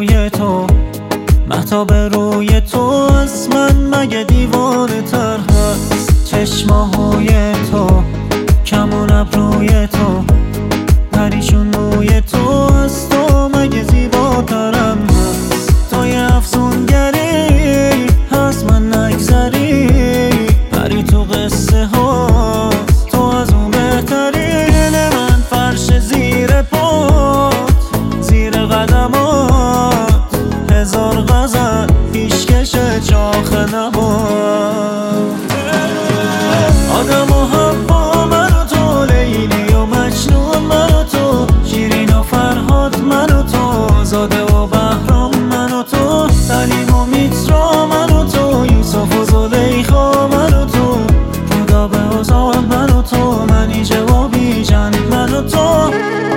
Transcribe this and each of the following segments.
روی تو، مهتاب روی تو از من مگه دیوانه تر هست؟ چشماهای تو، کمون ابروی تو، پریشون موی تو از تو مگه زیباترم هست؟ تو یه افسونگری هست من نگذری، پری تو قصه ها تو از اون بهتری. دل من فرش زیر پات، زیر قدمات، هزار غزل پیشکش چاخ نبات. آدم و حوا من و تو، لیلی و مجنون من و تو، شیرین و فرهاد من و تو، زاده و بهرام من و تو، سلیم و میترا من و تو، یوسف و زلیخا من و تو، رودابه و زال من و تو، منیژه و بیژن من و تو.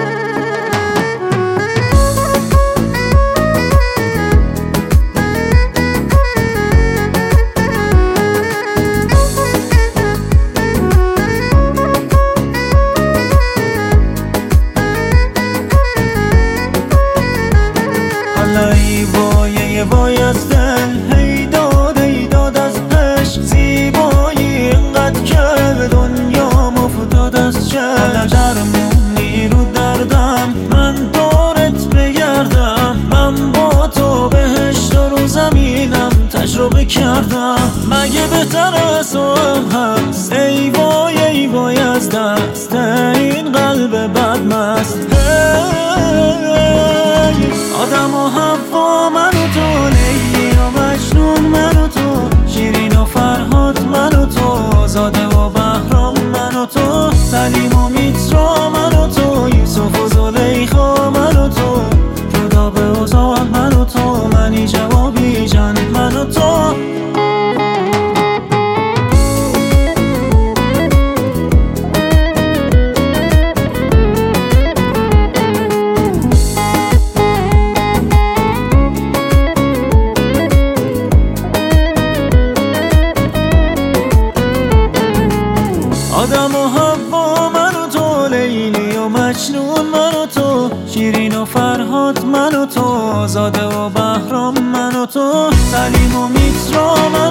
ای وای از دل، هی داد از عشق، زیبایی اینقدر که به دنیا مفتاد از چشم. درمونی رو دردم، من دارت بگردم، من با تو بهشت رو زمینم تجربه کردم، مگه بهتر از تو هم هست؟ ای وای از دست این قلب بدمست. آدم و حوا من و تو، لیلی و مجنون من و تو، شیرین و فرهاد من و تو، زاده و بهرام من و تو، سلیم و میترا من و تو، یوسف و زلیخا من و تو، رودابه و زال من و تو، منیژه و بیژن من و تو. آدم و حوا من و تو، لیلی و مجنون من و تو، شیرین و فرهاد من و تو، زاده و بهرام من و تو، سلیم و میترا من